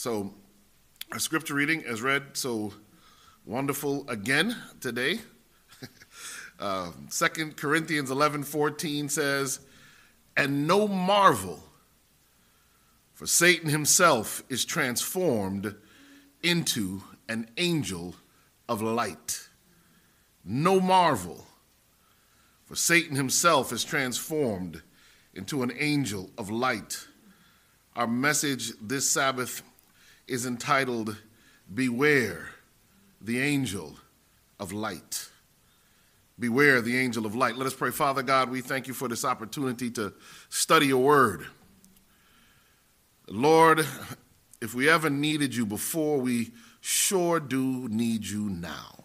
So our scripture reading is read so wonderful again today. 2 Corinthians 11:14 says, "And no marvel, for Satan himself is transformed into an angel of light." No marvel, for Satan himself is transformed into an angel of light. Our message this Sabbath is entitled, "Beware the Angel of Light." Beware the angel of light. Let us pray. Father God, we thank you for this opportunity to study your word. Lord, if we ever needed you before, we sure do need you now.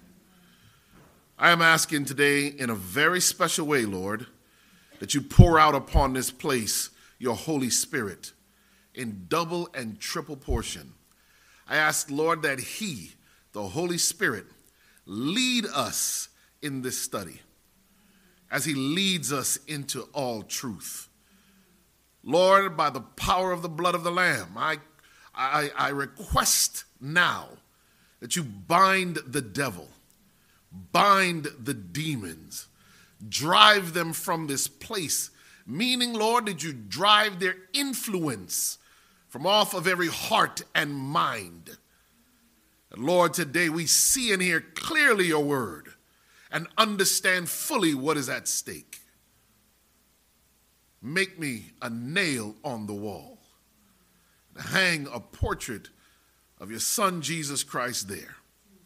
I am asking today in a very special way, Lord, that you pour out upon this place your Holy Spirit in double and triple portion. I ask, Lord, that he, the Holy Spirit, lead us in this study as he leads us into all truth. Lord, by the power of the blood of the Lamb, I request now that you bind the devil, bind the demons, drive them from this place, meaning, Lord, that you drive their influence from off of every heart and mind. And Lord, today we see and hear clearly your word and understand fully what is at stake. Make me a nail on the wall. Hang a portrait of your Son, Jesus Christ, there.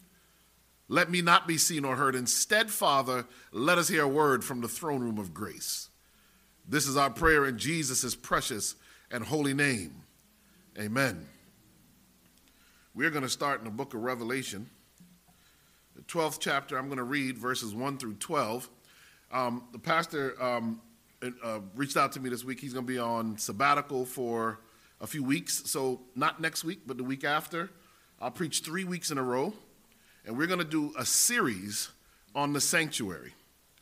Let me not be seen or heard. Instead, Father, let us hear a word from the throne room of grace. This is our prayer in Jesus' precious and holy name. Amen. We're going to start in the book of Revelation, the 12th chapter. I'm going to read verses 1 through 12. The pastor reached out to me this week. He's going to be on sabbatical for a few weeks. So not next week, but the week after. I'll preach 3 weeks in a row. And we're going to do a series on the sanctuary.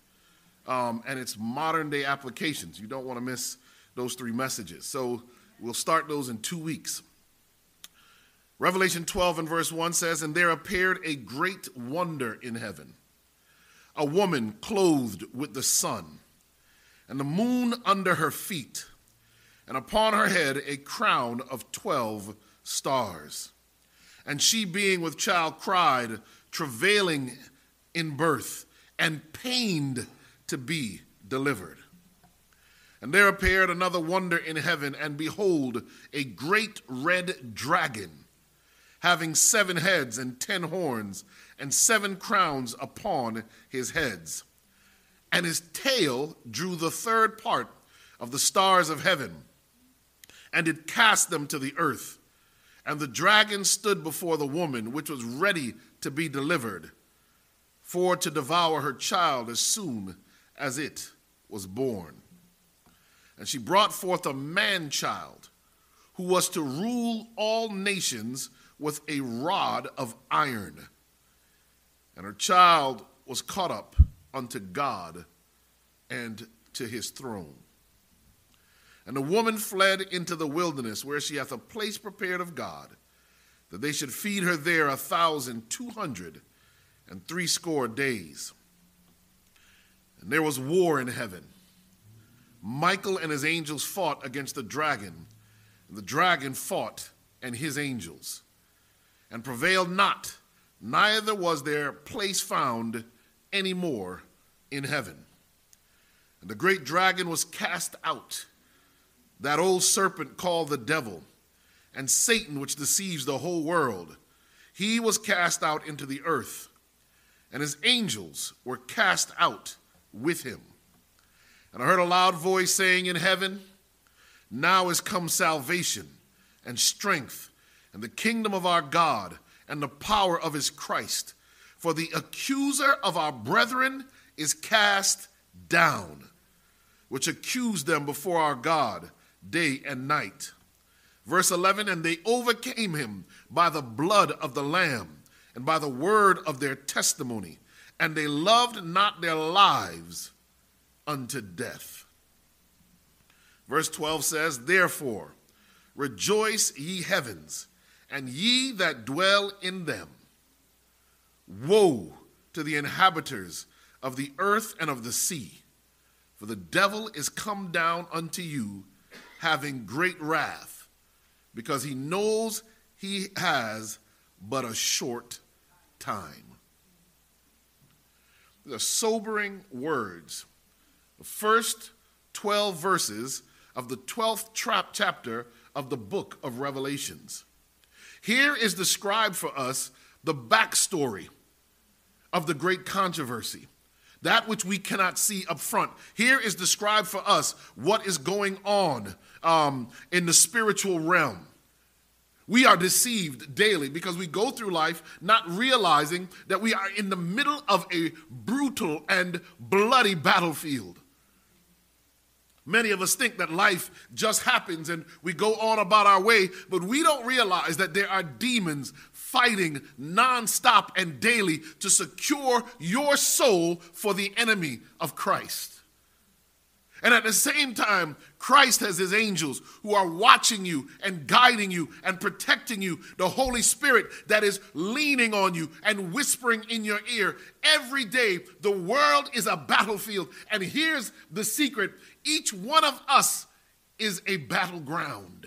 And its modern day applications. You don't want to miss those 3 messages. So we'll start those in 2 weeks. Revelation 12 and verse 1 says, "And there appeared a great wonder in heaven, a woman clothed with the sun, and the moon under her feet, and upon her head a crown of 12 stars. And she, being with child, cried, travailing in birth, and pained to be delivered. And there appeared another wonder in heaven, and behold, a great red dragon, having 7 heads and 10 horns, and 7 crowns upon his heads. And his tail drew the 3rd part of the stars of heaven, and did cast them to the earth. And the dragon stood before the woman, which was ready to be delivered, for to devour her child as soon as it was born. And she brought forth a man-child, who was to rule all nations with a rod of iron. And her child was caught up unto God and to his throne. And the woman fled into the wilderness, where she hath a place prepared of God, that they should feed her there 1,260 days. And there was war in heaven. Michael and his angels fought against the dragon, and the dragon fought and his angels, and prevailed not, neither was their place found any more in heaven. And the great dragon was cast out, that old serpent called the devil, and Satan, which deceives the whole world. He was cast out into the earth, and his angels were cast out with him. And I heard a loud voice saying in heaven, "Now is come salvation and strength, and the kingdom of our God, and the power of his Christ. For the accuser of our brethren is cast down, which accused them before our God day and night." Verse 11, "And they overcame him by the blood of the Lamb, and by the word of their testimony, and they loved not their lives unto death." Verse 12 says, "Therefore rejoice, ye heavens, and ye that dwell in them. Woe to the inhabitants of the earth and of the sea, for the devil is come down unto you, having great wrath, because he knows he has but a short time. The sobering words. The first 12 verses of the 12th chapter of the book of Revelations. Here is described for us the backstory of the great controversy, that which we cannot see up front. Here is described for us what is going on in the spiritual realm. We are deceived daily because we go through life not realizing that we are in the middle of a brutal and bloody battlefield. Many of us think that life just happens and we go on about our way, but we don't realize that there are demons fighting nonstop and daily to secure your soul for the enemy of Christ. And at the same time, Christ has his angels who are watching you and guiding you and protecting you. The Holy Spirit that is leaning on you and whispering in your ear. Every day, the world is a battlefield. And here's the secret. Each one of us is a battleground.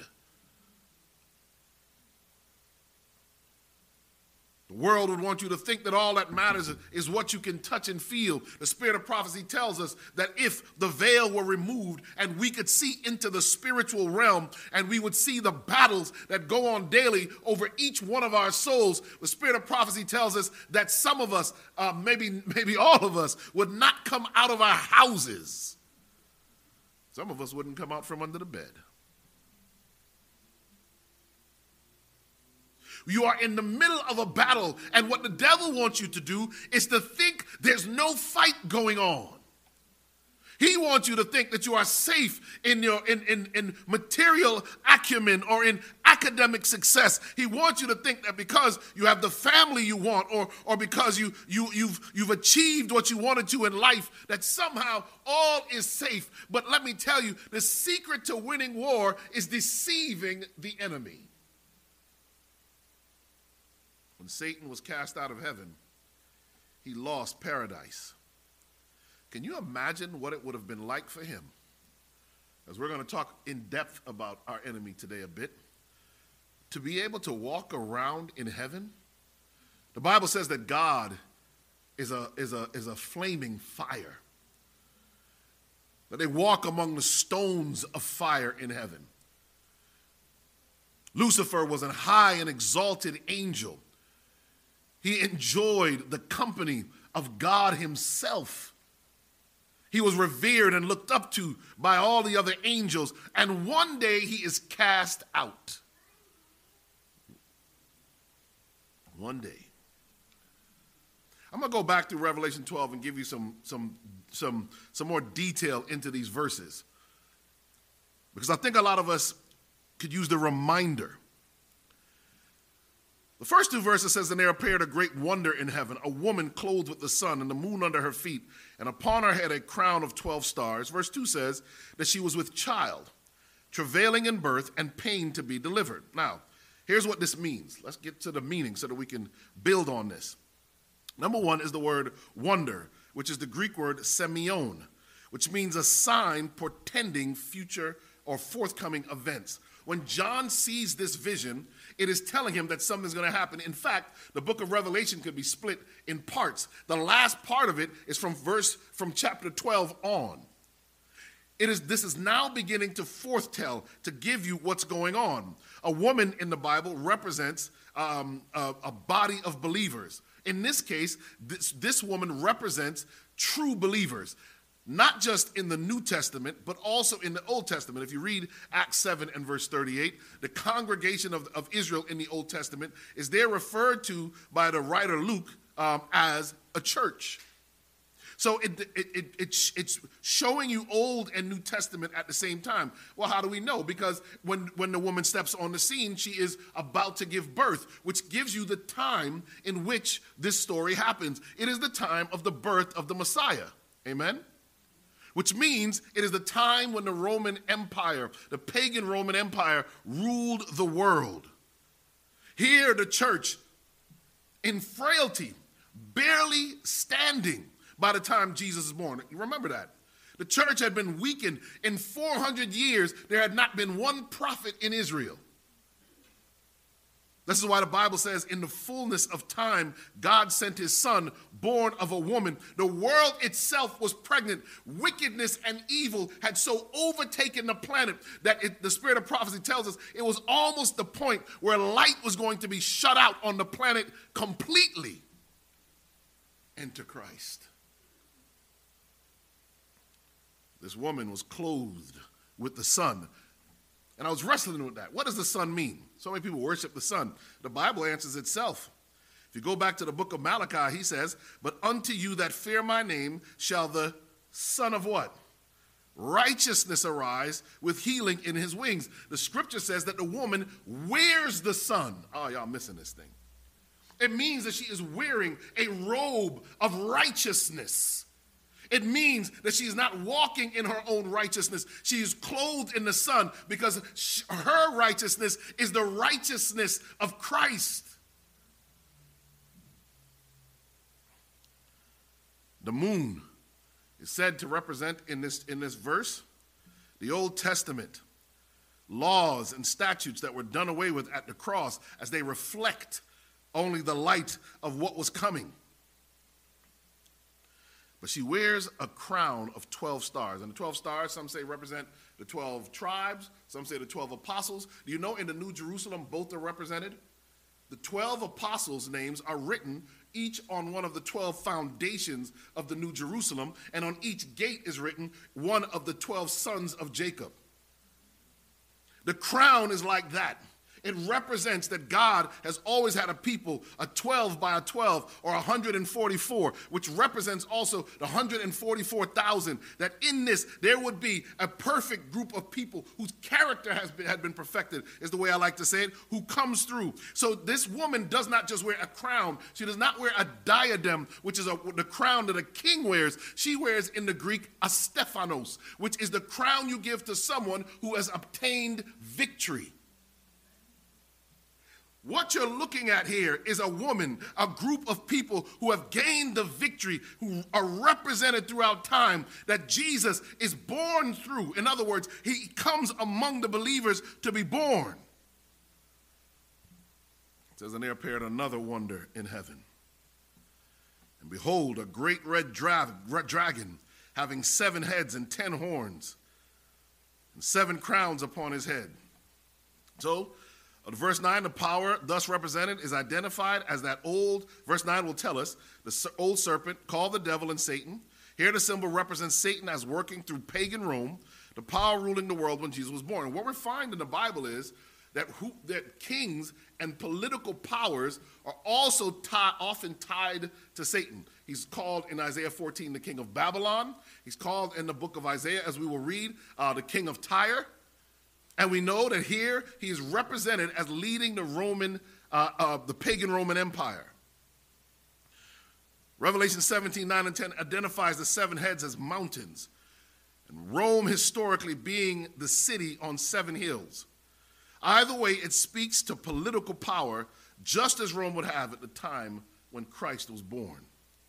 The world would want you to think that all that matters is what you can touch and feel. The spirit of prophecy tells us that if the veil were removed and we could see into the spiritual realm and we would see the battles that go on daily over each one of our souls, the spirit of prophecy tells us that some of us, maybe all of us, would not come out of our houses. Some of us wouldn't come out from under the bed. You are in the middle of a battle, and what the devil wants you to do is to think there's no fight going on. He wants you to think that you are safe in your in material acumen or in academic success. He wants you to think that because you have the family you want, or because you've achieved what you wanted to in life, that somehow all is safe. But let me tell you, the secret to winning war is deceiving the enemy. When Satan was cast out of heaven, he lost paradise. Can you imagine what it would have been like for him? As we're going to talk in depth about our enemy today a bit, to be able to walk around in heaven. The Bible says that God is a flaming fire. That they walk among the stones of fire in heaven. Lucifer was a high and exalted angel. He enjoyed the company of God himself. He was revered and looked up to by all the other angels. And one day he is cast out. One day. I'm going to go back to Revelation 12 and give you some more detail into these verses. Because I think a lot of us could use the reminder. The first two verses says, and there appeared a great wonder in heaven, a woman clothed with the sun and the moon under her feet, and upon her head a crown of 12 stars. Verse 2 says that she was with child, travailing in birth and pain to be delivered. Now, here's what this means. Let's get to the meaning so that we can build on this. Number one is the word wonder, which is the Greek word semeion, which means a sign portending future or forthcoming events. When John sees this vision, it is telling him that something's going to happen. In fact, the book of Revelation could be split in parts. The last part of it is from chapter 12 on. This is now beginning to foretell, to give you what's going on. A woman in the Bible represents a body of believers. In this case, this woman represents true believers. Not just in the New Testament, but also in the Old Testament. If you read Acts 7 and verse 38, the congregation of Israel in the Old Testament is there referred to by the writer Luke as a church. So it's showing you Old and New Testament at the same time. Well, how do we know? Because when the woman steps on the scene, she is about to give birth, which gives you the time in which this story happens. It is the time of the birth of the Messiah. Amen? Which means it is the time when the Roman Empire, the pagan Roman Empire, ruled the world. Here the church in frailty, barely standing by the time Jesus is born. You remember that. The church had been weakened. In 400 years, there had not been one prophet in Israel. This is why the Bible says, in the fullness of time, God sent his son, born of a woman. The world itself was pregnant. Wickedness and evil had so overtaken the planet that the spirit of prophecy tells us it was almost the point where light was going to be shut out on the planet completely. Enter Christ. This woman was clothed with the sun. And I was wrestling with that. What does the sun mean? So many people worship the sun. The Bible answers itself. If you go back to the book of Malachi, he says, but unto you that fear my name shall the Son of what? Righteousness arise with healing in his wings. The scripture says that the woman wears the sun. Oh, y'all missing this thing. It means that she is wearing a robe of righteousness. It means that she is not walking in her own righteousness. She is clothed in the sun because her righteousness is the righteousness of Christ. The moon is said to represent in this verse the Old Testament laws and statutes that were done away with at the cross as they reflect only the light of what was coming. But she wears a crown of 12 stars. And the 12 stars, some say, represent the 12 tribes. Some say the 12 apostles. Do you know in the New Jerusalem, both are represented? The 12 apostles' names are written each on one of the 12 foundations of the New Jerusalem. And on each gate is written one of the 12 sons of Jacob. The crown is like that. It represents that God has always had a people, a 12 by a 12 or 144, which represents also the 144,000, that in this there would be a perfect group of people whose character had been perfected, is the way I like to say it, who comes through. So this woman does not just wear a crown. She does not wear a diadem, which is the crown that a king wears. She wears in the Greek a Stephanos, which is the crown you give to someone who has obtained victory. What you're looking at here is a woman, a group of people who have gained the victory, who are represented throughout time, that Jesus is born through. In other words, he comes among the believers to be born. It says, and there appeared another wonder in heaven. And behold, a great red dragon, having 7 heads and 10 horns, and 7 crowns upon his head. So, verse 9, the power thus represented is identified as that old, verse 9 will tell us, the old serpent called the devil and Satan. Here the symbol represents Satan as working through pagan Rome, the power ruling the world when Jesus was born. And what we find in the Bible is that kings and political powers are also often tied to Satan. He's called in Isaiah 14 the king of Babylon. He's called in the book of Isaiah, as we will read, the king of Tyre. And we know that here he is represented as leading the pagan Roman Empire. Revelation 17, 9 and 10 identifies the 7 heads as mountains. And Rome historically being the city on 7 hills. Either way, it speaks to political power, just as Rome would have at the time when Christ was born.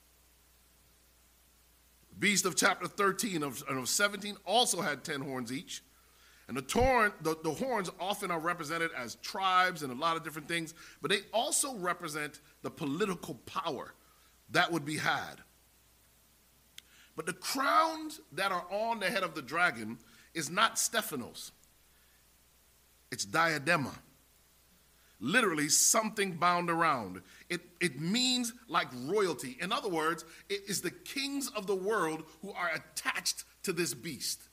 The beast of chapter 13 of 17 also had 10 horns each. And the horns often are represented as tribes and a lot of different things, but they also represent the political power that would be had. But the crowns that are on the head of the dragon is not Stephanos. It's diadema. Literally something bound around. It means like royalty. In other words, it is the kings of the world who are attached to this beast.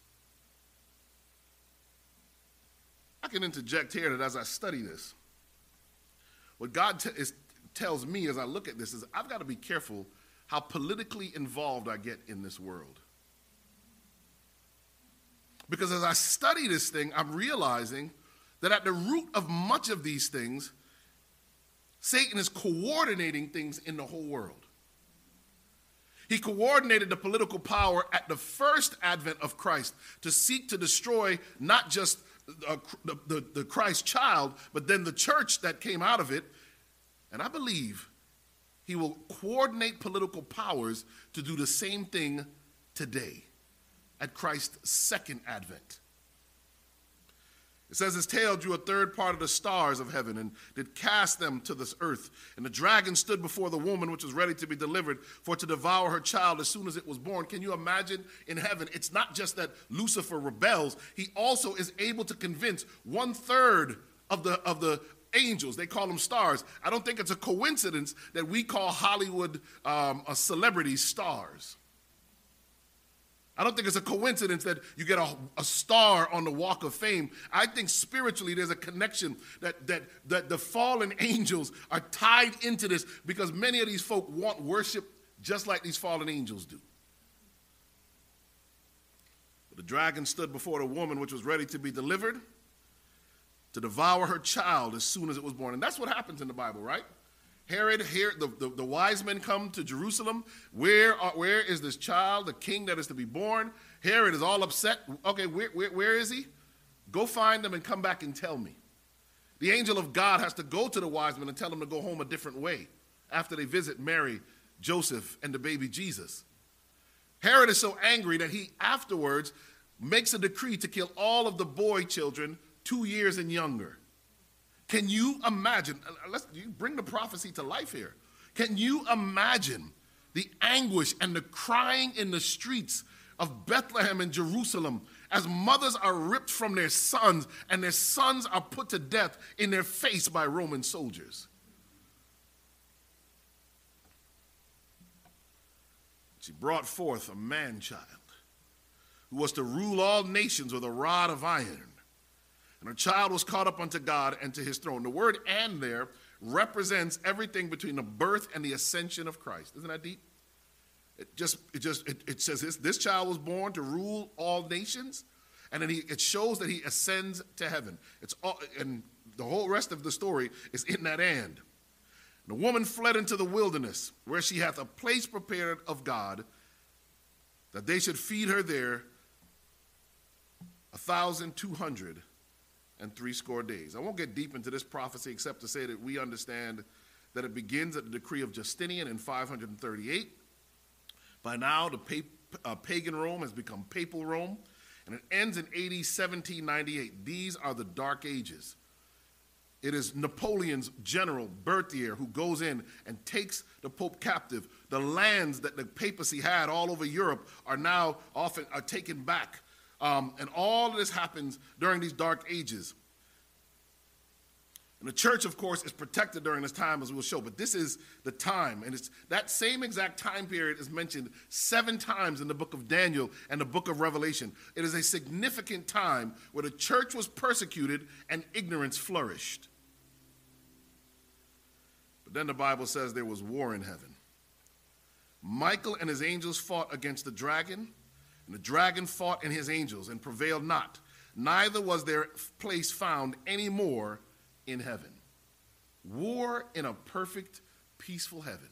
I can interject here that as I study this, what God tells me as I look at this is I've got to be careful how politically involved I get in this world. Because as I study this thing, I'm realizing that at the root of much of these things, Satan is coordinating things in the whole world. He coordinated the political power at the first advent of Christ to seek to destroy not just the Christ child, but then the church that came out of it. And I believe he will coordinate political powers to do the same thing today at Christ's second advent. It says his tail drew a third part of the stars of heaven and did cast them to this earth. And the dragon stood before the woman which was ready to be delivered for to devour her child as soon as it was born. Can you imagine in heaven? It's not just that Lucifer rebels. He also is able to convince 1/3 of the angels. They call them stars. I don't think it's a coincidence that we call Hollywood celebrities stars. I don't think it's a coincidence that you get a star on the Walk of Fame. I think spiritually there's a connection that the fallen angels are tied into this because many of these folk want worship just like these fallen angels do. But the dragon stood before the woman which was ready to be delivered to devour her child as soon as it was born. And that's what happens in the Bible, right? Herod, the wise men come to Jerusalem. Where is this child, the king that is to be born? Herod is all upset. Okay, where is he? Go find him and come back and tell me. The angel of God has to go to the wise men and tell them to go home a different way after they visit Mary, Joseph, and the baby Jesus. Herod is so angry that he afterwards makes a decree to kill all of the boy children 2 years and younger. Can you imagine? You bring the prophecy to life here. Can you imagine the anguish and the crying in the streets of Bethlehem and Jerusalem as mothers are ripped from their sons and their sons are put to death in their face by Roman soldiers? She brought forth a man-child who was to rule all nations with a rod of iron. And her child was caught up unto God and to his throne. The word "and" there represents everything between the birth and the ascension of Christ. Isn't that deep? It says this child was born to rule all nations, and then it shows that he ascends to heaven. And the whole rest of the story is in that "and." The woman fled into the wilderness, where she hath a place prepared of God, that they should feed her there 1,260 days. I won't get deep into this prophecy except to say that we understand that it begins at the decree of Justinian in 538. By now, the pagan Rome has become papal Rome, and it ends in AD 1798. These are the Dark Ages. It is Napoleon's general, Berthier, who goes in and takes the Pope captive. The lands that the papacy had all over Europe are now often taken back. And all of this happens during these Dark Ages. And the church, of course, is protected during this time, as we'll show. But this is the time. And it's that same exact time period is mentioned 7 times in the book of Daniel and the book of Revelation. It is a significant time where the church was persecuted and ignorance flourished. But then the Bible says there was war in heaven. Michael and his angels fought against the dragon, and the dragon fought and his angels and prevailed not. Neither was their place found any more in heaven. War in a perfect, peaceful heaven.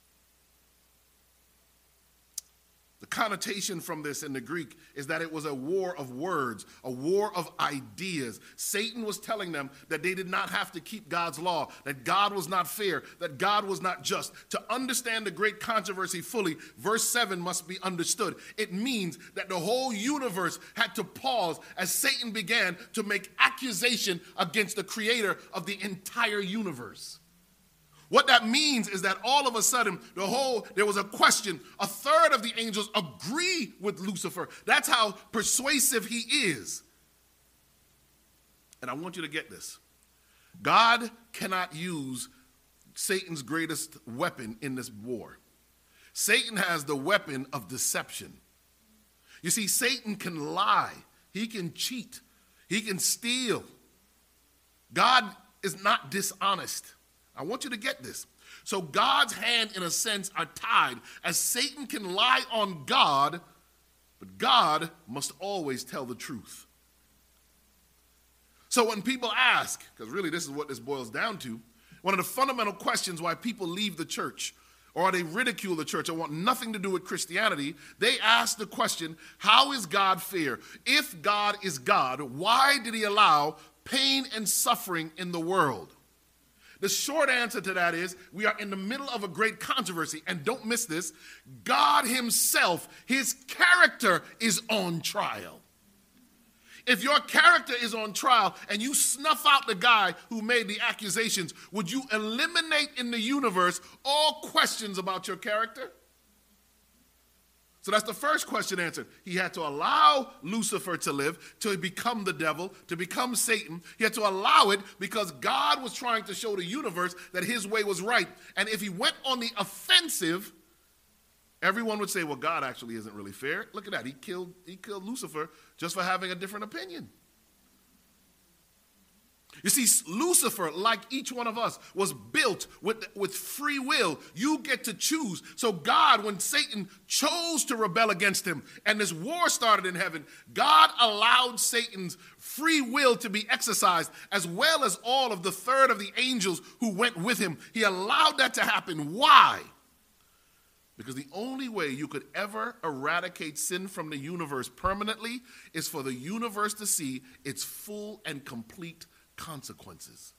The connotation from this in the Greek is that it was a war of words, a war of ideas. Satan was telling them that they did not have to keep God's law, that God was not fair, that God was not just. To understand the great controversy fully, verse 7 must be understood. It means that the whole universe had to pause as Satan began to make accusation against the creator of the entire universe. What that means is that all of a sudden, there was a question. 1/3 of the angels agree with Lucifer. That's how persuasive he is. And I want you to get this. God cannot use Satan's greatest weapon in this war. Satan has the weapon of deception. You see, Satan can lie. He can cheat. He can steal. God is not dishonest. I want you to get this. So God's hand, in a sense, are tied, as Satan can lie on God, but God must always tell the truth. So when people ask, because really this is what this boils down to, one of the fundamental questions why people leave the church, or they ridicule the church or want nothing to do with Christianity, they ask the question, how is God fair? If God is God, why did he allow pain and suffering in the world? The short answer to that is we are in the middle of a great controversy, and don't miss this, God himself, his character is on trial. If your character is on trial and you snuff out the guy who made the accusations, would you eliminate in the universe all questions about your character? So that's the first question answered. He had to allow Lucifer to live, to become the devil, to become Satan. He had to allow it because God was trying to show the universe that his way was right. And if he went on the offensive, everyone would say, well, God actually isn't really fair. Look at that. He killed Lucifer just for having a different opinion. You see, Lucifer, like each one of us, was built with free will. You get to choose. So God, when Satan chose to rebel against him and this war started in heaven, God allowed Satan's free will to be exercised, as well as all of the third of the angels who went with him. He allowed that to happen. Why? Because the only way you could ever eradicate sin from the universe permanently is for the universe to see its full and complete consequences.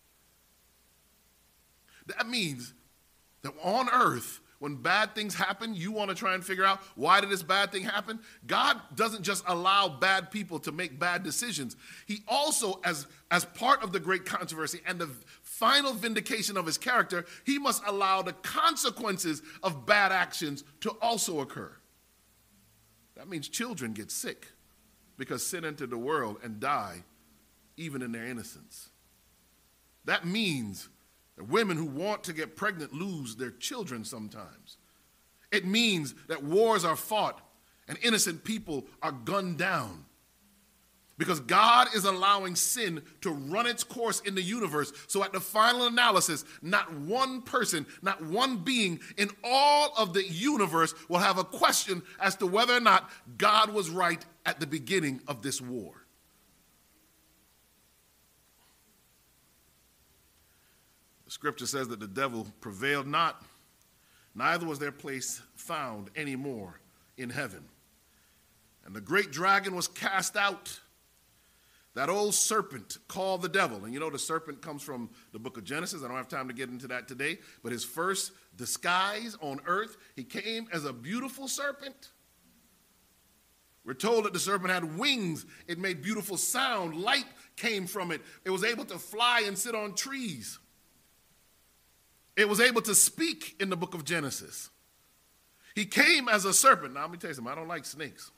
That means that on earth, when bad things happen, you want to try and figure out, why did this bad thing happen? God doesn't just allow bad people to make bad decisions. He also, as part of the great controversy and the final vindication of his character, he must allow the consequences of bad actions to also occur. That means children get sick because sin entered the world and die even in their innocence. That means that women who want to get pregnant lose their children sometimes. It means that wars are fought and innocent people are gunned down. Because God is allowing sin to run its course in the universe. So at the final analysis, not one person, not one being in all of the universe will have a question as to whether or not God was right at the beginning of this war. The scripture says that the devil prevailed not, neither was their place found anymore in heaven. And the great dragon was cast out, that old serpent called the devil. And you know the serpent comes from the book of Genesis. I don't have time to get into that today. But his first disguise on earth, he came as a beautiful serpent. We're told that the serpent had wings. It made beautiful sound. Light came from it. It was able to fly and sit on trees. It was able to speak in the book of Genesis. He came as a serpent. Now, let me tell you something. I don't like snakes.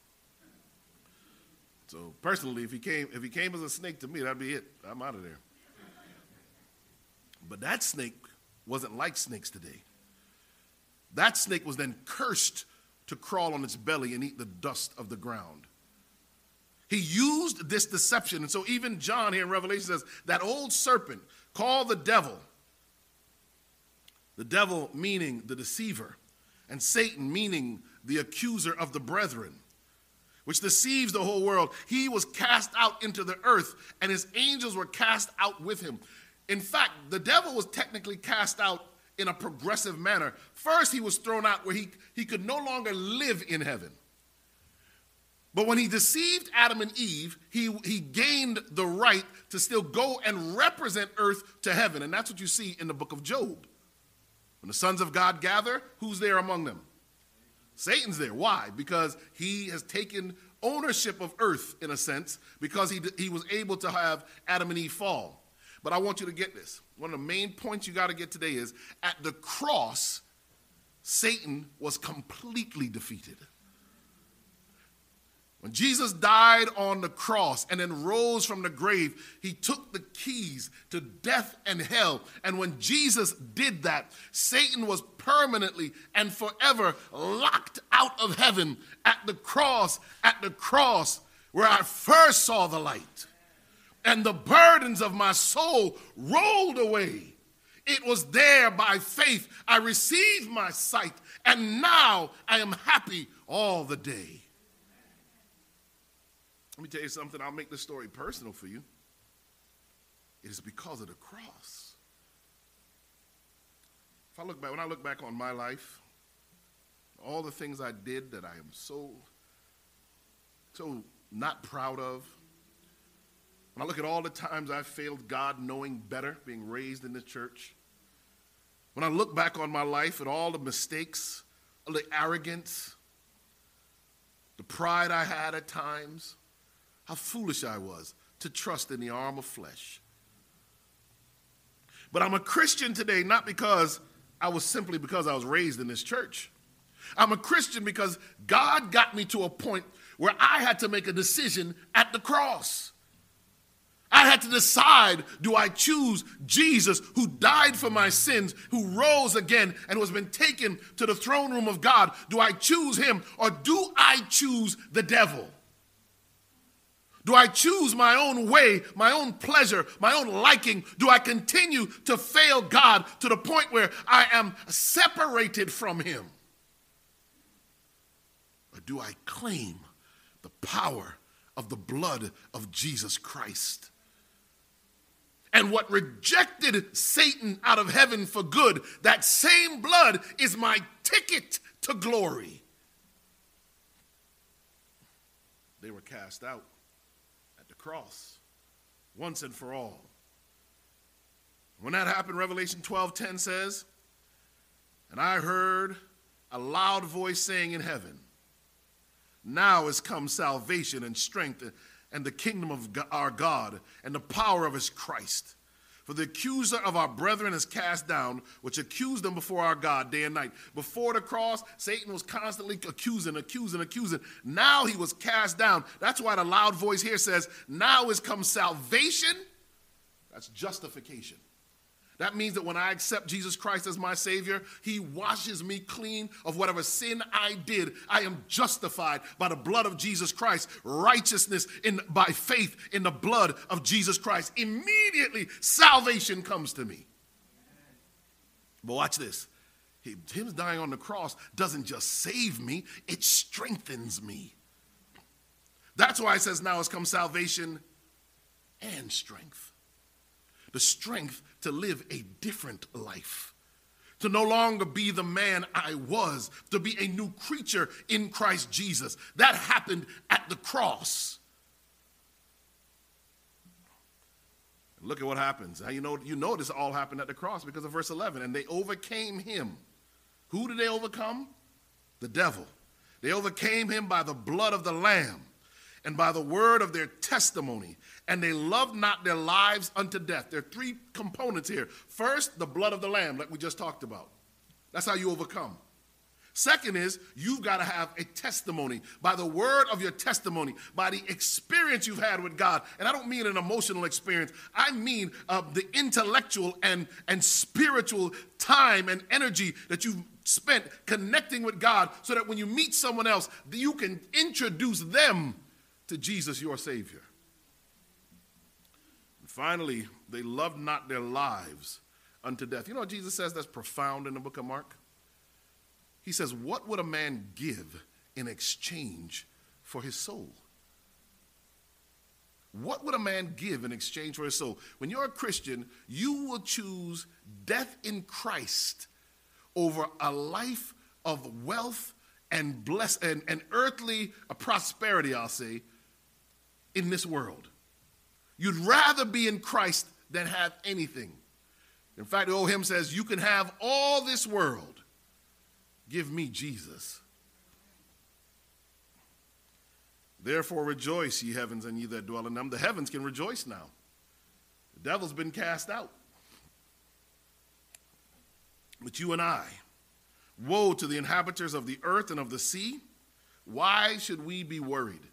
So, personally, if he came as a snake to me, that'd be it. I'm out of there. But that snake wasn't like snakes today. That snake was then cursed to crawl on its belly and eat the dust of the ground. He used this deception. And so even John here in Revelation says, that old serpent called the devil meaning the deceiver, and Satan meaning the accuser of the brethren, which deceives the whole world. He was cast out into the earth, and his angels were cast out with him. In fact, the devil was technically cast out in a progressive manner. First, he was thrown out where he could no longer live in heaven. But when he deceived Adam and Eve, he gained the right to still go and represent earth to heaven. And that's what you see in the book of Job. When the sons of God gather, who's there among them? Satan's there. Why? Because he has taken ownership of earth, in a sense, because he was able to have Adam and Eve fall. But I want you to get this. One of the main points you got to get today is, at the cross, Satan was completely defeated. When Jesus died on the cross and then rose from the grave, he took the keys to death and hell. And when Jesus did that, Satan was permanently and forever locked out of heaven at the cross where I first saw the light. And the burdens of my soul rolled away. It was there by faith I received my sight, and now I am happy all the day. Let me tell you something. I'll make this story personal for you. It is because of the cross. when I look back on my life, all the things I did that I am so not proud of, when I look at all the times I failed God knowing better, being raised in the church, when I look back on my life at all the mistakes, the arrogance, the pride I had at times, how foolish I was to trust in the arm of flesh. But I'm a Christian today not because I was raised in this church. I'm a Christian because God got me to a point where I had to make a decision at the cross. I had to decide, do I choose Jesus who died for my sins, who rose again and who has been taken to the throne room of God? Do I choose him, or do I choose the devil? Do I choose my own way, my own pleasure, my own liking? Do I continue to fail God to the point where I am separated from him? Or do I claim the power of the blood of Jesus Christ? And what rejected Satan out of heaven for good, that same blood is my ticket to glory. They were cast out at the cross once and for all. When that happened, Revelation 12:10 says, "And I heard a loud voice saying in heaven, now is come salvation and strength and the kingdom of our God and the power of his Christ. For the accuser of our brethren is cast down, which accused them before our God day and night." Before the cross, Satan was constantly accusing. Now he was cast down. That's why the loud voice here says, now is come salvation. That's justification. That means that when I accept Jesus Christ as my Savior, he washes me clean of whatever sin I did. I am justified by the blood of Jesus Christ. Righteousness by faith in the blood of Jesus Christ. Immediately, salvation comes to me. But watch this. Him dying on the cross doesn't just save me, it strengthens me. That's why it says now has come salvation and strength. The strength to live a different life, to no longer be the man I was, to be a new creature in Christ Jesus. That happened at the cross. Look at what happens. Now you know this all happened at the cross because of verse 11. And they overcame him. Who did they overcome? The devil. They overcame him by the blood of the Lamb and by the word of their testimony, and they loved not their lives unto death. There are three components here. First, the blood of the Lamb, like we just talked about. That's how you overcome. Second is, you've got to have a testimony. By the word of your testimony, by the experience you've had with God. And I don't mean an emotional experience. I mean the intellectual and spiritual time and energy that you've spent connecting with God, so that when you meet someone else, you can introduce them to Jesus, your Savior. And finally, they loved not their lives unto death. You know what Jesus says that's profound in the book of Mark? He says, what would a man give in exchange for his soul? What would a man give in exchange for his soul? When you're a Christian, you will choose death in Christ over a life of wealth and earthly prosperity, I'll say, in this world. You'd rather be in Christ than have anything. In fact, the old hymn says, you can have all this world. Give me Jesus. Therefore rejoice, ye heavens, and ye that dwell in them. The heavens can rejoice now. The devil's been cast out. But you and I, woe to the inhabitants of the earth and of the sea. Why should we be worried?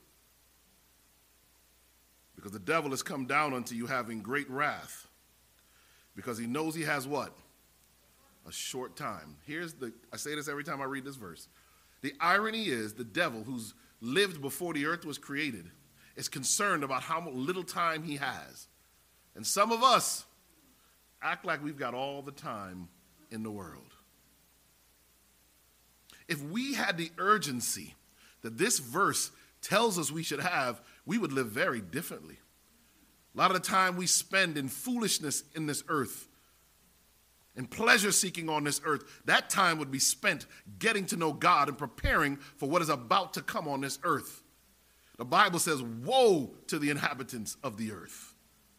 Because the devil has come down unto you having great wrath. Because he knows he has what? A short time. I say this every time I read this verse. The irony is the devil, who's lived before the earth was created, is concerned about how little time he has. And some of us act like we've got all the time in the world. If we had the urgency that this verse tells us we should have, we would live very differently. A lot of the time we spend in foolishness in this earth, and pleasure seeking on this earth, that time would be spent getting to know God and preparing for what is about to come on this earth. The Bible says, woe to the inhabitants of the earth.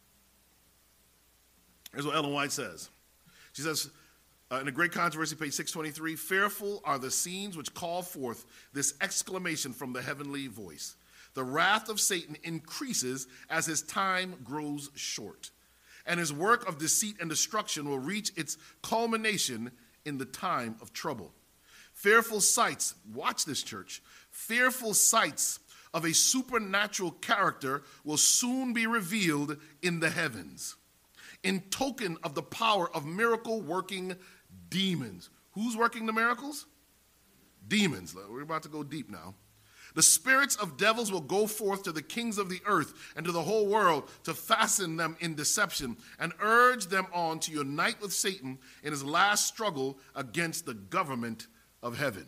Here's what Ellen White says. She says, in The Great Controversy, page 623, fearful are the scenes which call forth this exclamation from the heavenly voice. The wrath of Satan increases as his time grows short, and his work of deceit and destruction will reach its culmination in the time of trouble. Fearful sights, watch this, church, fearful sights of a supernatural character will soon be revealed in the heavens, in token of the power of miracle-working demons. Who's working the miracles? Demons. We're about to go deep now. The spirits of devils will go forth to the kings of the earth and to the whole world to fasten them in deception and urge them on to unite with Satan in his last struggle against the government of heaven.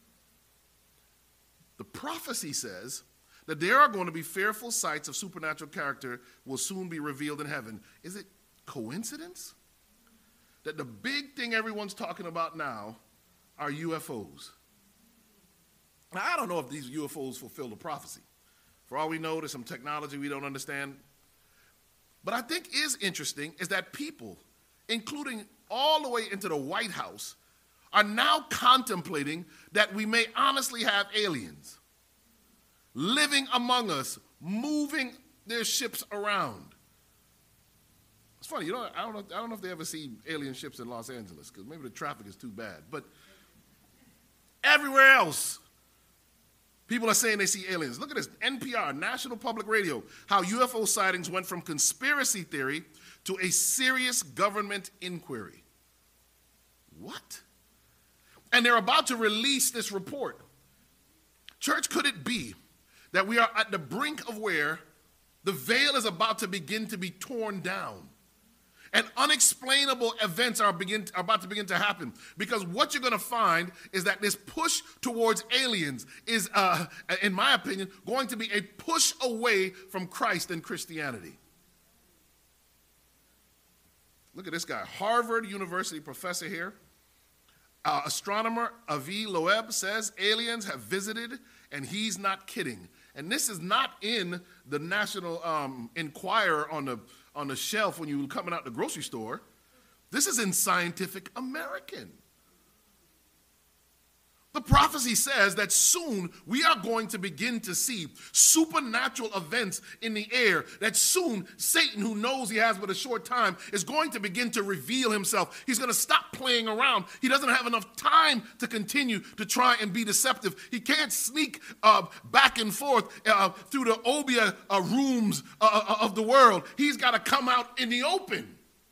The prophecy says that there are going to be fearful sights of supernatural character will soon be revealed in heaven. Is it coincidence that the big thing everyone's talking about now are UFOs? Now, I don't know if these UFOs fulfill the prophecy. For all we know, there's some technology we don't understand. But I think is interesting is that people, including all the way into the White House, are now contemplating that we may honestly have aliens living among us, moving their ships around. It's funny, I don't know if they ever see alien ships in Los Angeles, because maybe the traffic is too bad. But everywhere else, people are saying they see aliens. Look at this, NPR, National Public Radio, how UFO sightings went from conspiracy theory to a serious government inquiry. What? And they're about to release this report. Church, could it be that we are at the brink of where the veil is about to begin to be torn down? And unexplainable events are about to begin to happen. Because what you're going to find is that this push towards aliens is, in my opinion, going to be a push away from Christ and Christianity. Look at this guy, Harvard University professor here. Astronomer Avi Loeb says aliens have visited, and he's not kidding. And this is not in the National Enquirer on the shelf when you were coming out the grocery store. This is in Scientific American. The prophecy says that soon we are going to begin to see supernatural events in the air, that soon Satan, who knows he has but a short time, is going to begin to reveal himself. He's going to stop playing around. He doesn't have enough time to continue to try and be deceptive. He can't sneak back and forth through the obia rooms of the world. He's got to come out in the open.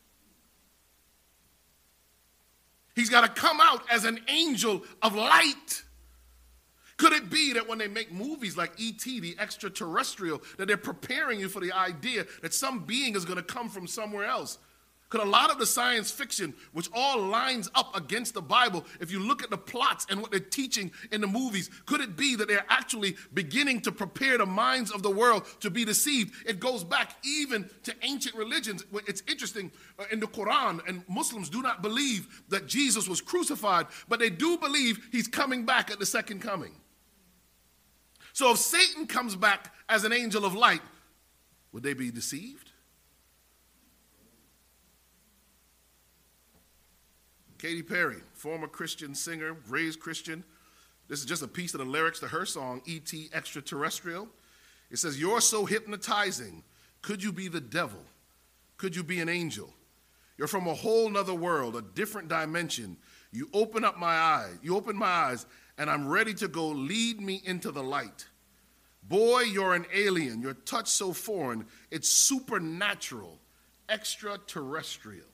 He's got to come out as an angel of light. Could it be that when they make movies like E.T., the extraterrestrial, that they're preparing you for the idea that some being is going to come from somewhere else? Could a lot of the science fiction, which all lines up against the Bible, if you look at the plots and what they're teaching in the movies, could it be that they're actually beginning to prepare the minds of the world to be deceived? It goes back even to ancient religions. It's interesting, in the Quran, and Muslims do not believe that Jesus was crucified, but they do believe he's coming back at the second coming. So if Satan comes back as an angel of light, would they be deceived? Katy Perry, former Christian singer, raised Christian. This is just a piece of the lyrics to her song, E.T. Extraterrestrial. It says, "You're so hypnotizing. Could you be the devil? Could you be an angel? You're from a whole nother world, a different dimension. You open my eyes, and I'm ready to go. Lead me into the light. Boy, you're an alien. Your touch so foreign. It's supernatural, extraterrestrial."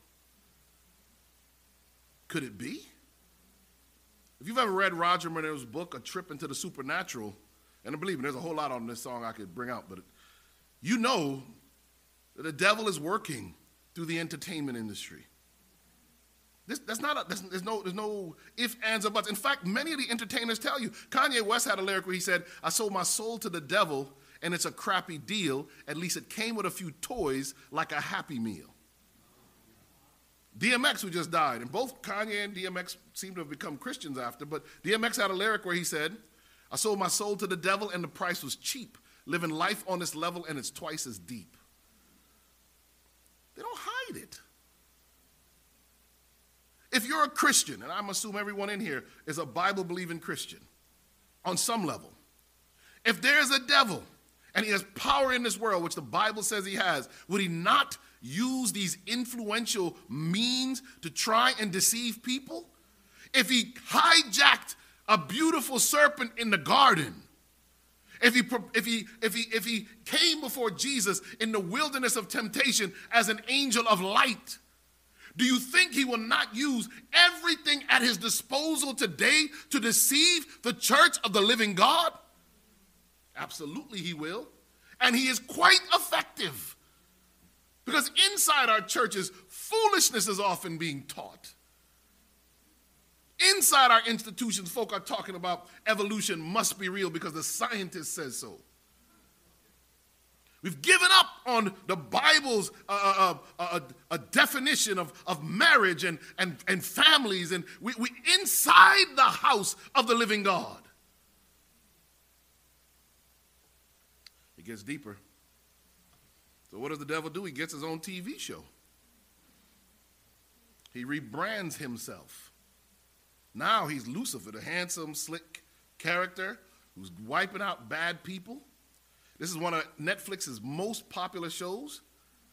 Could it be? If you've ever read Roger Monroe's book, A Trip into the Supernatural, and believe me, there's a whole lot on this song I could bring out, but you know that the devil is working through the entertainment industry. There's no ifs, ands, or buts. In fact, many of the entertainers tell you. Kanye West had a lyric where he said, "I sold my soul to the devil, and it's a crappy deal. At least it came with a few toys like a Happy Meal." DMX, who just died, and both Kanye and DMX seem to have become Christians after, but DMX had a lyric where he said, I sold my soul to the devil and the price was cheap. Living life on this level and it's twice as deep. They don't hide it. If you're a Christian, and I'm assuming everyone in here is a Bible-believing Christian on some level, if there's a devil and he has power in this world, which the Bible says he has, would he not use these influential means to try and deceive people? If he hijacked a beautiful serpent in the garden, if he came before Jesus in the wilderness of temptation as an angel of light, do you think he will not use everything at his disposal today to deceive the church of the living God? Absolutely he will. And he is quite effective. Because inside our churches, foolishness is often being taught. Inside our institutions, folk are talking about evolution must be real because the scientist says so. We've given up on the Bible's a definition of marriage and families, and we inside the house of the living God. It gets deeper. So what does the devil do? He gets his own TV show. He rebrands himself. Now he's Lucifer, the handsome, slick character who's wiping out bad people. This is one of Netflix's most popular shows.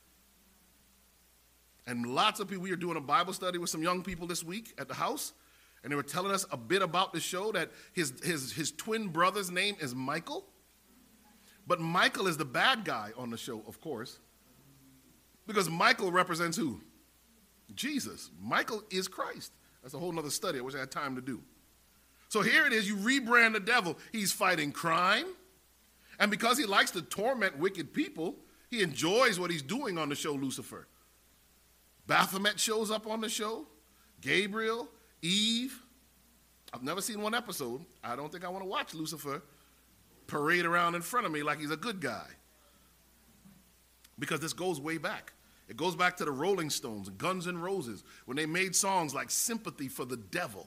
And lots of people, we were doing a Bible study with some young people this week at the house, and they were telling us a bit about the show, that his twin brother's name is Michael. But Michael is the bad guy on the show, of course, because Michael represents who? Jesus. Michael is Christ. That's a whole other study I wish I had time to do. So here it is, you rebrand the devil. He's fighting crime. And because he likes to torment wicked people, he enjoys what he's doing on the show Lucifer. Baphomet shows up on the show. Gabriel, Eve. I've never seen one episode. I don't think I want to watch Lucifer parade around in front of me like he's a good guy. Because this goes way back. It goes back to the Rolling Stones and Guns N' Roses when they made songs like Sympathy for the Devil.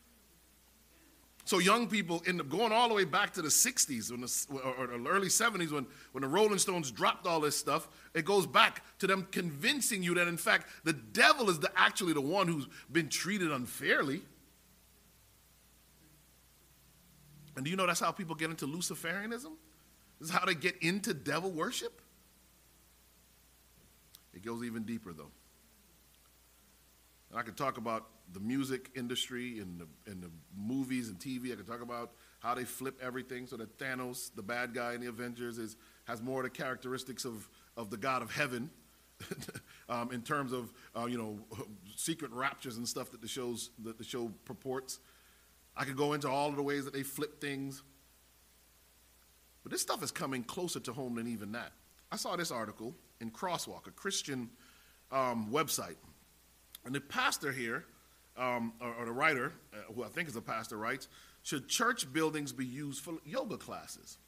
So young people, going all the way back to the 60s or the early 70s when the Rolling Stones dropped all this stuff, it goes back to them convincing you that, in fact, the devil is actually the one who's been treated unfairly. And do you know that's how people get into Luciferianism? This is how they get into devil worship? It goes even deeper, though. And I could talk about the music industry and the movies and TV. I could talk about how they flip everything so that Thanos, the bad guy in the Avengers, has more of the characteristics of the God of heaven in terms of secret raptures and stuff that the show purports. I could go into all of the ways that they flip things. But this stuff is coming closer to home than even that. I saw this article in Crosswalk, a Christian website. And the pastor here, or the writer, who I think is a pastor, writes, should church buildings be used for yoga classes?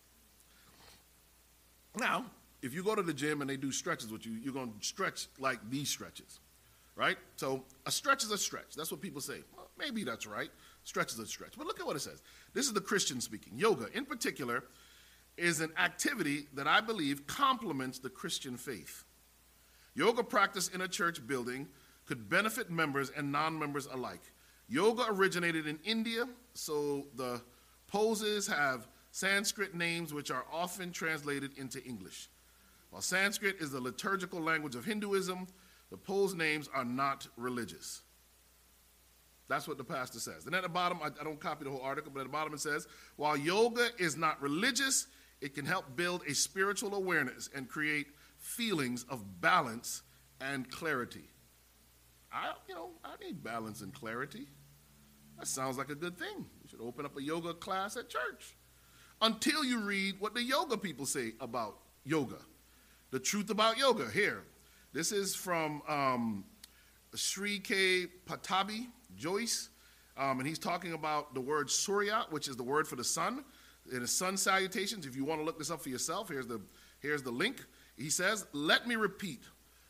Now, if you go to the gym and they do stretches with you, you're going to stretch like these stretches, right? So a stretch is a stretch. That's what people say. Well, maybe that's right. Stretch is a stretch. But look at what it says. This is the Christian speaking. Yoga, in particular, is an activity that I believe complements the Christian faith. Yoga practice in a church building could benefit members and non-members alike. Yoga originated in India, so the poses have Sanskrit names which are often translated into English. While Sanskrit is the liturgical language of Hinduism, the pose names are not religious. That's what the pastor says. And at the bottom, I don't copy the whole article, but at the bottom it says, while yoga is not religious, it can help build a spiritual awareness and create feelings of balance and clarity. I need balance and clarity. That sounds like a good thing. We should open up a yoga class at church. Until you read what the yoga people say about yoga. The truth about yoga. Here, this is from Sri K. Patabi Joyce, and he's talking about the word Surya, which is the word for the sun. In his sun salutations, if you want to look this up for yourself, here's the link. He says, let me repeat.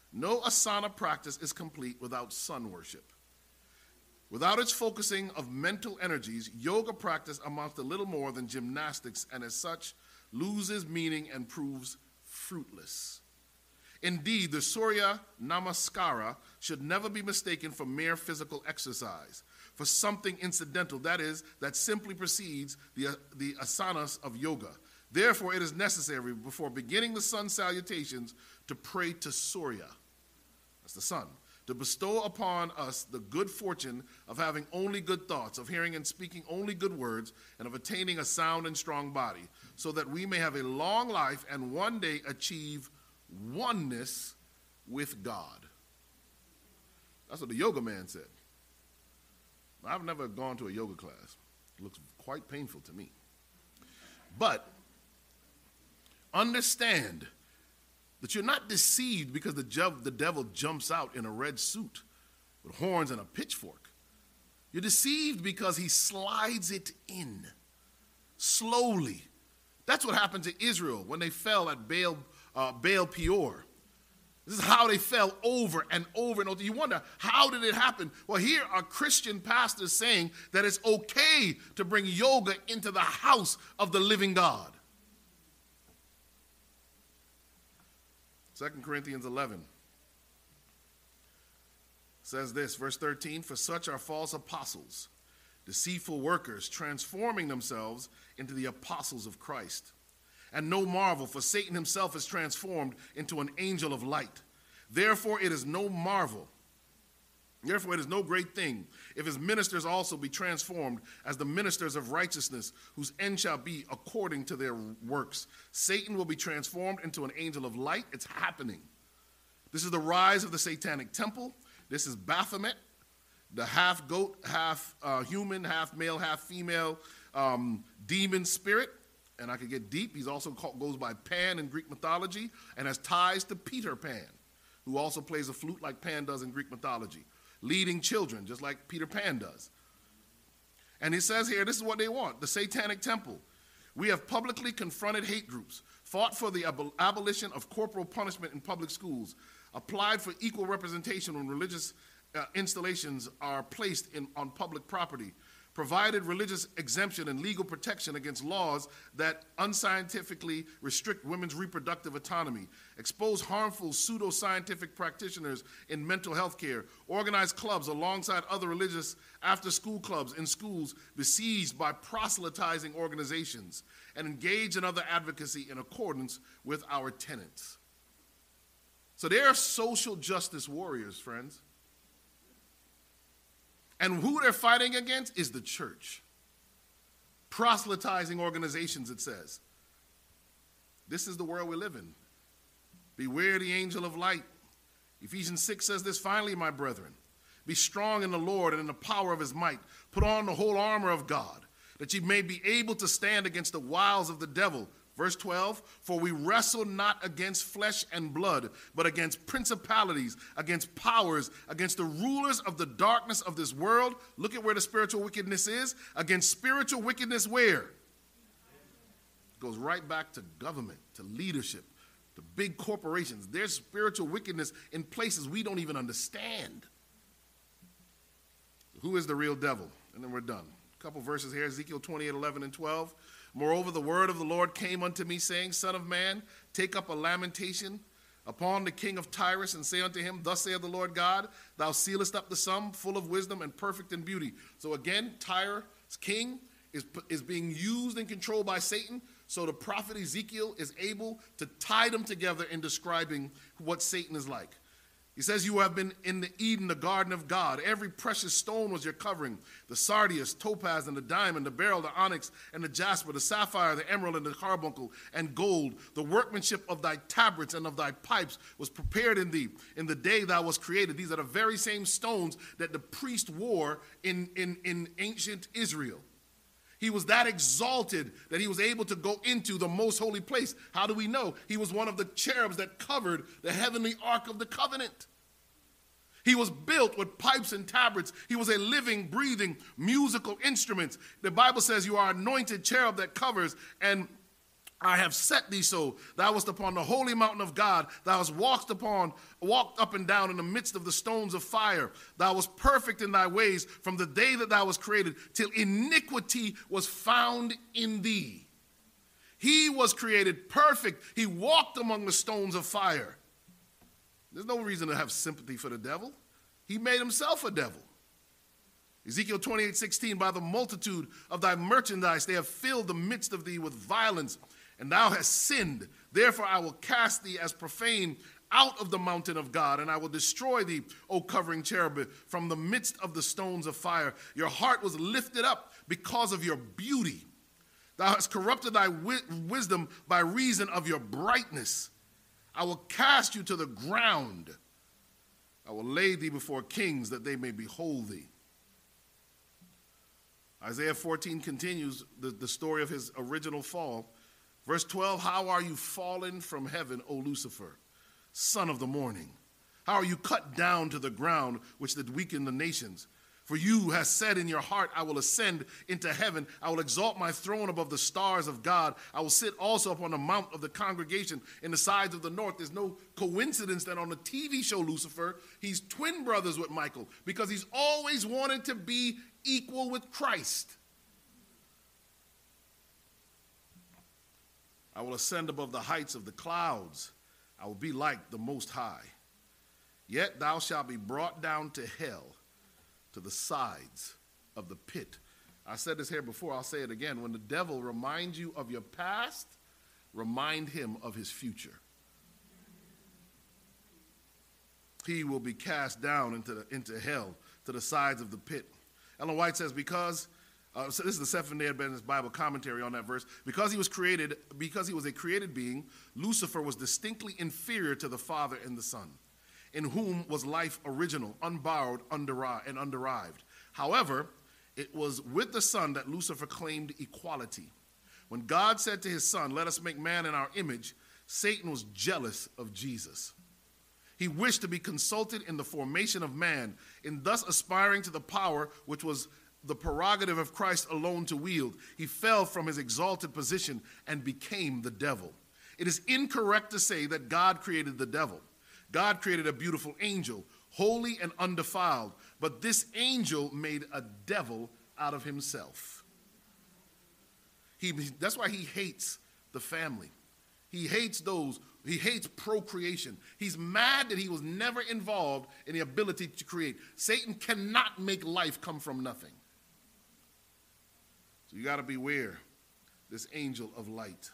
No asana practice is complete without sun worship. Without its focusing of mental energies, yoga practice amounts to little more than gymnastics, and as such, loses meaning and proves fruitless. Indeed, the Surya Namaskara should never be mistaken for mere physical exercise, for something incidental, that is, that simply precedes the asanas of yoga. Therefore, it is necessary, before beginning the sun salutations, to pray to Surya, that's the sun, to bestow upon us the good fortune of having only good thoughts, of hearing and speaking only good words, and of attaining a sound and strong body, so that we may have a long life and one day achieve oneness with God. That's what the yoga man said. I've never gone to a yoga class. It looks quite painful to me. But understand that you're not deceived because the devil jumps out in a red suit with horns and a pitchfork. You're deceived because he slides it in slowly. That's what happened to Israel when they fell at Baal Peor. This is how they fell over and over and over. You wonder, how did it happen? Well, here are Christian pastors saying that it's okay to bring yoga into the house of the living God. 2 Corinthians 11 says this, verse 13, "For such are false apostles, deceitful workers, transforming themselves into the apostles of Christ. And no marvel, for Satan himself is transformed into an angel of light. Therefore it is no great thing if his ministers also be transformed as the ministers of righteousness, whose end shall be according to their works. Satan will be transformed into an angel of light." It's happening. This is the rise of the satanic temple. This is Baphomet, the half goat, half human, half male, half female demon spirit. And I could get deep. He's also goes by Pan in Greek mythology and has ties to Peter Pan, who also plays a flute like Pan does in Greek mythology, leading children just like Peter Pan does. And he says here, this is what they want, the satanic temple. "We have publicly confronted hate groups, fought for the abolition of corporal punishment in public schools, applied for equal representation when religious installations are placed on public property, provided religious exemption and legal protection against laws that unscientifically restrict women's reproductive autonomy, expose harmful pseudoscientific practitioners in mental health care, organize clubs alongside other religious after-school clubs in schools besieged by proselytizing organizations, and engage in other advocacy in accordance with our tenets." So they are social justice warriors, friends. And who they're fighting against is the church. Proselytizing organizations, it says. This is the world we live in. "Beware the angel of light." Ephesians 6 says this, "Finally, my brethren, be strong in the Lord and in the power of his might. Put on the whole armor of God, that ye may be able to stand against the wiles of the devil." Verse 12, "For we wrestle not against flesh and blood, but against principalities, against powers, against the rulers of the darkness of this world." Look at where the spiritual wickedness is. Against spiritual wickedness where? It goes right back to government, to leadership, to big corporations. There's spiritual wickedness in places we don't even understand. Who is the real devil? And then we're done. A couple verses here, Ezekiel 28, 11 and 12. "Moreover, the word of the Lord came unto me, saying, Son of man, take up a lamentation upon the king of Tyrus, and say unto him, Thus saith the Lord God, thou sealest up the sum, full of wisdom and perfect in beauty." So again, Tyre's king is being used and controlled by Satan. So the prophet Ezekiel is able to tie them together in describing what Satan is like. He says, "You have been in the Eden, the garden of God. Every precious stone was your covering. The sardius, topaz, and the diamond, the beryl, the onyx, and the jasper, the sapphire, the emerald, and the carbuncle, and gold. The workmanship of thy tabrets and of thy pipes was prepared in thee in the day thou was created." These are the very same stones that the priest wore in ancient Israel. He was that exalted that he was able to go into the most holy place. How do we know? He was one of the cherubs that covered the heavenly ark of the covenant. He was built with pipes and tabrets. He was a living, breathing, musical instrument. The Bible says you are anointed cherub that covers, and I have set thee so. Thou wast upon the holy mountain of God. Thou hast walked up and down in the midst of the stones of fire. Thou wast perfect in thy ways from the day that thou wast created, till iniquity was found in thee. He was created perfect. He walked among the stones of fire. There's no reason to have sympathy for the devil. He made himself a devil. Ezekiel 28:16, by the multitude of thy merchandise they have filled the midst of thee with violence, and thou hast sinned. Therefore I will cast thee as profane out of the mountain of God, and I will destroy thee, O covering cherubim, from the midst of the stones of fire. Your heart was lifted up because of your beauty. Thou hast corrupted thy wisdom by reason of your brightness. I will cast you to the ground. I will lay thee before kings that they may behold thee. Isaiah 14 continues the story of his original fall. Verse 12, how are you fallen from heaven, O Lucifer, son of the morning? How are you cut down to the ground, which did weaken the nations? For you have said in your heart, I will ascend into heaven. I will exalt my throne above the stars of God. I will sit also upon the mount of the congregation in the sides of the north. There's no coincidence that on the TV show Lucifer, he's twin brothers with Michael, because he's always wanted to be equal with Christ. I will ascend above the heights of the clouds. I will be like the Most High. Yet thou shalt be brought down to hell, to the sides of the pit. I said this here before, I'll say it again. When the devil reminds you of your past, remind him of his future. He will be cast down into hell, to the sides of the pit. Ellen White says, so this is the Seventh-day Adventist Bible commentary on that verse. Because he was a created being, Lucifer was distinctly inferior to the Father and the Son, in whom was life original, unborrowed, and underived. However, it was with the Son that Lucifer claimed equality. When God said to his Son, let us make man in our image, Satan was jealous of Jesus. He wished to be consulted in the formation of man, in thus aspiring to the power which was the prerogative of Christ alone to wield. He fell from his exalted position and became the devil. It is incorrect to say that God created the devil. God created a beautiful angel, holy and undefiled, but this angel made a devil out of himself. That's why he hates the family. He hates procreation. He's mad that he was never involved in the ability to create. Satan cannot make life come from nothing. So you got to beware this angel of light.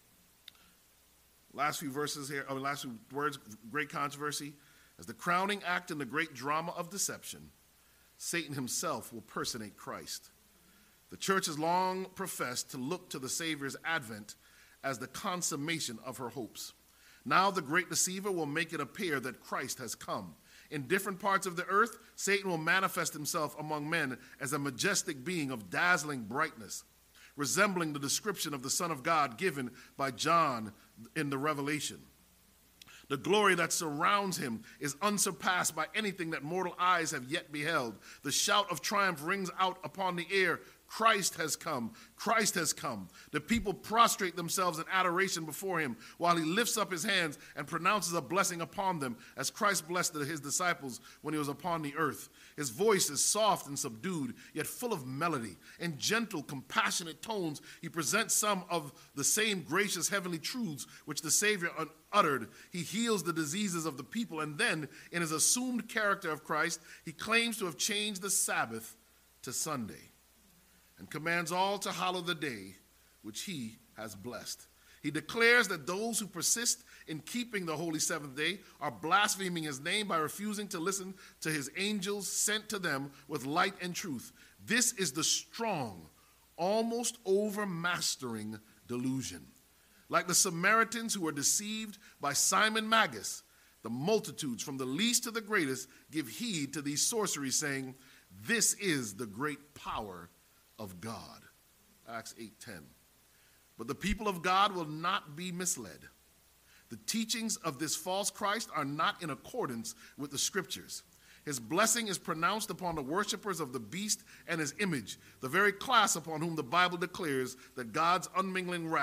Last few verses here, last few words, great controversy. As the crowning act in the great drama of deception, Satan himself will personate Christ. The church has long professed to look to the Savior's advent as the consummation of her hopes. Now the great deceiver will make it appear that Christ has come. In different parts of the earth, Satan will manifest himself among men as a majestic being of dazzling brightness, resembling the description of the Son of God given by John in the Revelation. The glory that surrounds him is unsurpassed by anything that mortal eyes have yet beheld. The shout of triumph rings out upon the air. Christ has come. Christ has come. The people prostrate themselves in adoration before him while he lifts up his hands and pronounces a blessing upon them as Christ blessed his disciples when he was upon the earth. His voice is soft and subdued, yet full of melody. In gentle, compassionate tones, he presents some of the same gracious heavenly truths which the Savior uttered. He heals the diseases of the people, and then, in his assumed character of Christ, he claims to have changed the Sabbath to Sunday, and commands all to hallow the day which he has blessed. He declares that those who persist in keeping the holy seventh day are blaspheming his name by refusing to listen to his angels sent to them with light and truth. This is the strong, almost overmastering delusion. Like the Samaritans who were deceived by Simon Magus, the multitudes from the least to the greatest give heed to these sorceries, saying, this is the great power of God. Acts 8:10. But the people of God will not be misled. The teachings of this false Christ are not in accordance with the scriptures. His blessing is pronounced upon the worshipers of the beast and his image, the very class upon whom the Bible declares that God's unmingling wrath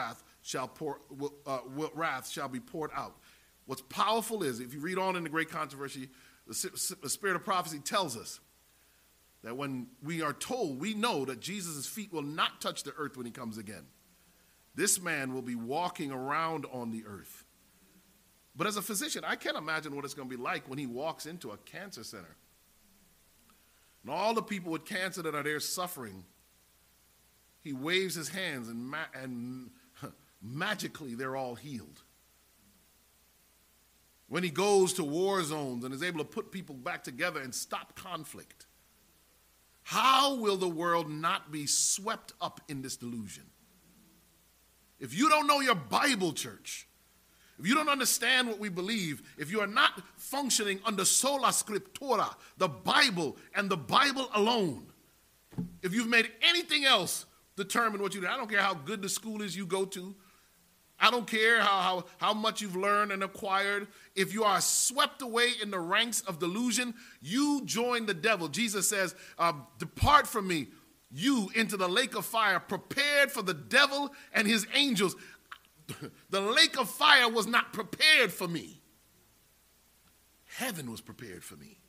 wrath shall be poured out. What's powerful is, if you read on in the Great Controversy, the Spirit of Prophecy tells us that when we are told, we know that Jesus' feet will not touch the earth when he comes again. This man will be walking around on the earth. But as a physician, I can't imagine what it's going to be like when he walks into a cancer center. And all the people with cancer that are there suffering, he waves his hands and magically they're all healed. When he goes to war zones and is able to put people back together and stop conflict, how will the world not be swept up in this delusion? If you don't know your Bible, church, if you don't understand what we believe, if you are not functioning under sola scriptura, the Bible and the Bible alone, if you've made anything else determine what you do, I don't care how good the school is you go to, I don't care how much you've learned and acquired, if you are swept away in the ranks of delusion, you join the devil. Jesus says, depart from me, you, into the lake of fire, prepared for the devil and his angels. The lake of fire was not prepared for me. Heaven was prepared for me.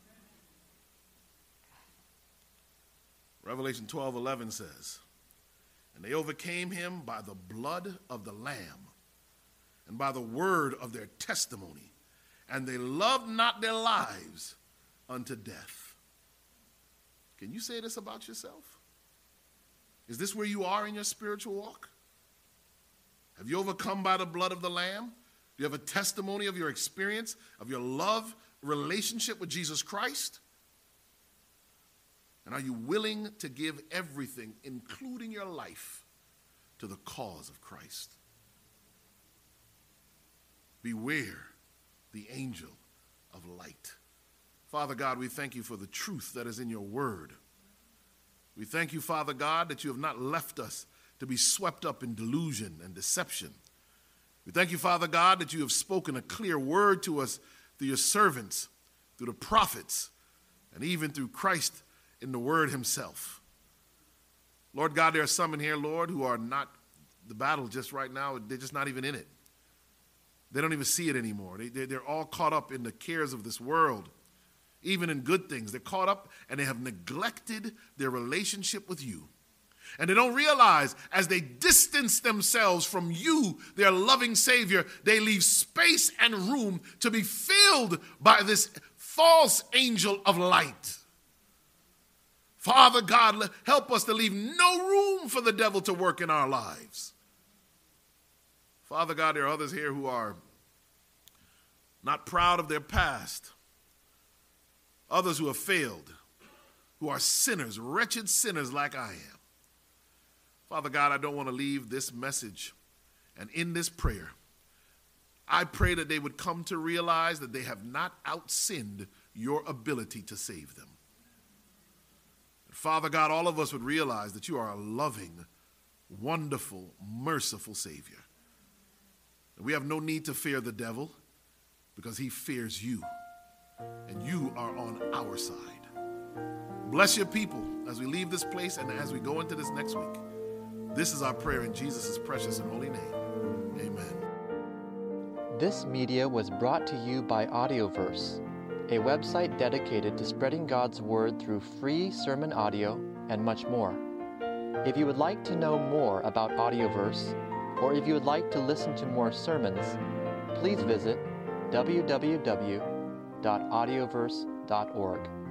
Revelation 12:11 says, and they overcame him by the blood of the Lamb and by the word of their testimony, and they loved not their lives unto death. Can you say this about yourself? Is this where you are in your spiritual walk? Have you overcome by the blood of the Lamb? Do you have a testimony of your experience, of your love relationship with Jesus Christ? And are you willing to give everything, including your life, to the cause of Christ? Beware the angel of light. Father God, we thank you for the truth that is in your word. We thank you, Father God, that you have not left us to be swept up in delusion and deception. We thank you, Father God, that you have spoken a clear word to us through your servants, through the prophets, and even through Christ in the word himself. Lord God, there are some in here, Lord, who are not, the battle just right now, they're just not even in it. They don't even see it anymore. They're all caught up in the cares of this world, even in good things. They're caught up and they have neglected their relationship with you. And they don't realize as they distance themselves from you, their loving Savior, they leave space and room to be filled by this false angel of light. Father God, help us to leave no room for the devil to work in our lives. Father God, there are others here who are not proud of their past. Others who have failed, who are sinners, wretched sinners like I am. Father God, I don't want to leave this message. And in this prayer, I pray that they would come to realize that they have not outsinned your ability to save them. Father God, all of us would realize that you are a loving, wonderful, merciful Savior. We have no need to fear the devil because he fears you, and you are on our side. Bless your people as we leave this place and as we go into this next week. This is our prayer in Jesus' precious and holy name. Amen. This media was brought to you by Audioverse, a website dedicated to spreading God's Word through free sermon audio and much more. If you would like to know more about Audioverse, or if you would like to listen to more sermons, please visit www.audioverse.org.